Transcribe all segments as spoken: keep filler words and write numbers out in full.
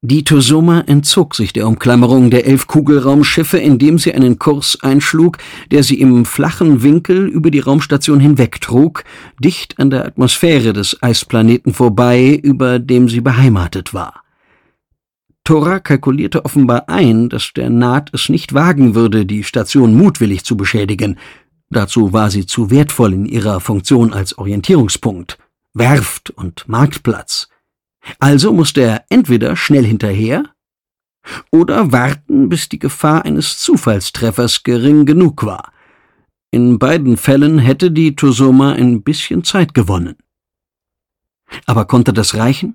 Die Tosoma entzog sich der Umklammerung der elf Kugelraumschiffe, indem sie einen Kurs einschlug, der sie im flachen Winkel über die Raumstation hinwegtrug, dicht an der Atmosphäre des Eisplaneten vorbei, über dem sie beheimatet war. Tora kalkulierte offenbar ein, dass der Naht es nicht wagen würde, die Station mutwillig zu beschädigen. Dazu war sie zu wertvoll in ihrer Funktion als Orientierungspunkt, Werft und Marktplatz. Also musste er entweder schnell hinterher oder warten, bis die Gefahr eines Zufallstreffers gering genug war. In beiden Fällen hätte die Tosoma ein bisschen Zeit gewonnen. Aber konnte das reichen?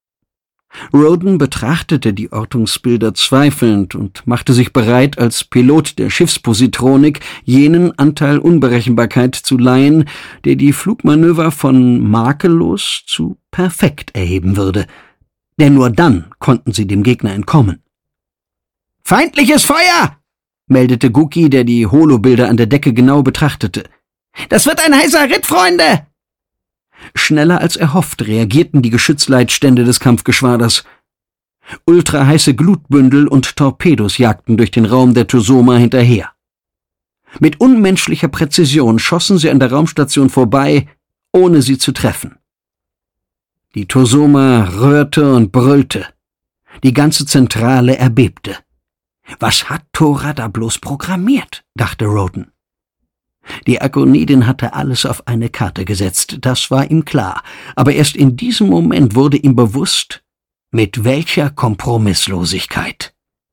Roden betrachtete die Ortungsbilder zweifelnd und machte sich bereit, als Pilot der Schiffspositronik jenen Anteil Unberechenbarkeit zu leihen, der die Flugmanöver von makellos zu perfekt erheben würde. Denn nur dann konnten sie dem Gegner entkommen. »Feindliches Feuer!« meldete Guki, der die Holobilder an der Decke genau betrachtete. »Das wird ein heißer Ritt, Freunde!« Schneller als erhofft reagierten die Geschützleitstände des Kampfgeschwaders. Ultraheiße Glutbündel und Torpedos jagten durch den Raum der Tosoma hinterher. Mit unmenschlicher Präzision schossen sie an der Raumstation vorbei, ohne sie zu treffen. Die Tosoma röhrte und brüllte. Die ganze Zentrale erbebte. »Was hat Tora da bloß programmiert?« dachte Roden. Die Akonidin hatte alles auf eine Karte gesetzt, das war ihm klar, aber erst in diesem Moment wurde ihm bewusst, mit welcher Kompromisslosigkeit.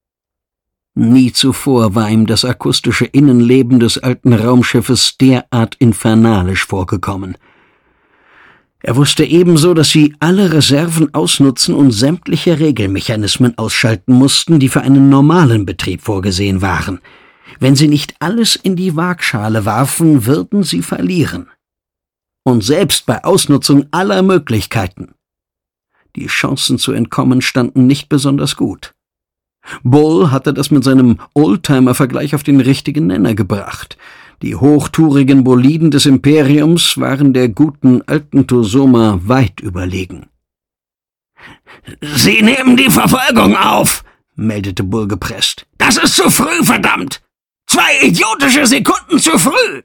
Nie zuvor war ihm das akustische Innenleben des alten Raumschiffes derart infernalisch vorgekommen. Er wusste ebenso, dass sie alle Reserven ausnutzen und sämtliche Regelmechanismen ausschalten mussten, die für einen normalen Betrieb vorgesehen waren. Wenn sie nicht alles in die Waagschale warfen, würden sie verlieren. Und selbst bei Ausnutzung aller Möglichkeiten. Die Chancen zu entkommen standen nicht besonders gut. Bull hatte das mit seinem Oldtimer-Vergleich auf den richtigen Nenner gebracht. Die hochtourigen Boliden des Imperiums waren der guten alten Tosoma weit überlegen. »Sie nehmen die Verfolgung auf«, meldete Bull gepresst. »Das ist zu früh, verdammt! Zwei idiotische Sekunden zu früh!«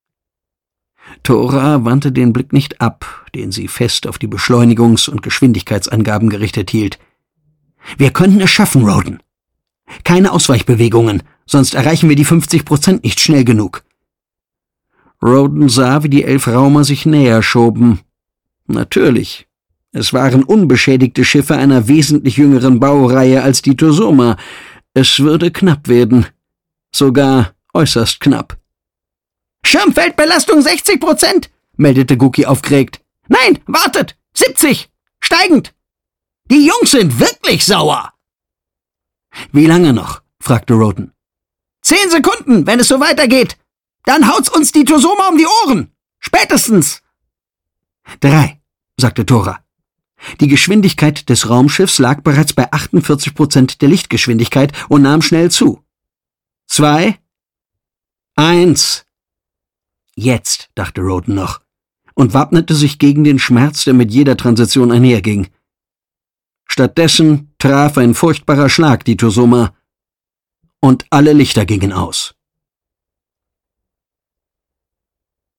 Tora wandte den Blick nicht ab, den sie fest auf die Beschleunigungs- und Geschwindigkeitsangaben gerichtet hielt. »Wir könnten es schaffen, Roden. Keine Ausweichbewegungen, sonst erreichen wir die fünfzig Prozent nicht schnell genug.« Roden sah, wie die elf Raumer sich näher schoben. Natürlich. Es waren unbeschädigte Schiffe einer wesentlich jüngeren Baureihe als die Tosoma. Es würde knapp werden. Sogar äußerst knapp. »Schirmfeldbelastung sechzig Prozent«, meldete Guki aufgeregt. »Nein, wartet! siebzig! Steigend! Die Jungs sind wirklich sauer!« »Wie lange noch?« fragte Roden. »Zehn Sekunden, wenn es so weitergeht. Dann haut's uns die Tosoma um die Ohren. Spätestens.« »Drei«, sagte Tora. Die Geschwindigkeit des Raumschiffs lag bereits bei achtundvierzig Prozent der Lichtgeschwindigkeit und nahm schnell zu. Zwei, eins. Jetzt, dachte Roden noch, und wappnete sich gegen den Schmerz, der mit jeder Transition einherging. Stattdessen traf ein furchtbarer Schlag die Tosoma, und alle Lichter gingen aus.